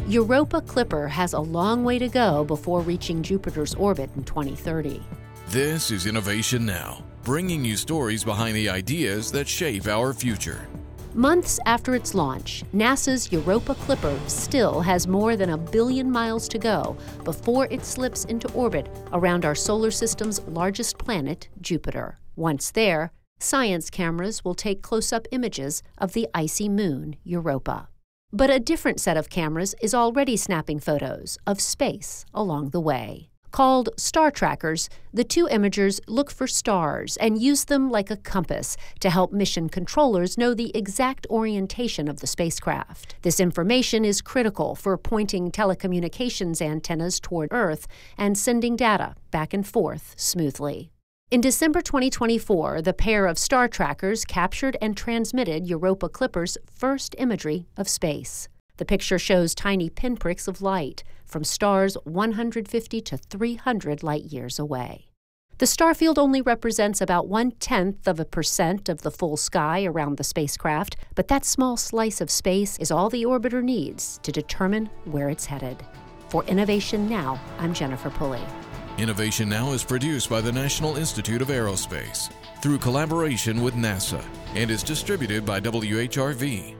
Europa Clipper has a long way to go before reaching Jupiter's orbit in 2030. This is Innovation Now, bringing you stories behind the ideas that shape our future. Months after its launch, NASA's Europa Clipper still has more than 1 billion miles to go before it slips into orbit around our solar system's largest planet, Jupiter. Once there, science cameras will take close-up images of the icy moon, Europa. But a different set of cameras is already snapping photos of space along the way. Called star trackers, the two imagers look for stars and use them like a compass to help mission controllers know the exact orientation of the spacecraft. This information is critical for pointing telecommunications antennas toward Earth and sending data back and forth smoothly. In December 2024, the pair of star trackers captured and transmitted Europa Clipper's first imagery of space. The picture shows tiny pinpricks of light from stars 150 to 300 light-years away. The star field only represents about 0.1% of the full sky around the spacecraft, but that small slice of space is all the orbiter needs to determine where it's headed. For Innovation Now, I'm Jennifer Pulley. Innovation Now is produced by the National Institute of Aerospace through collaboration with NASA and is distributed by WHRV.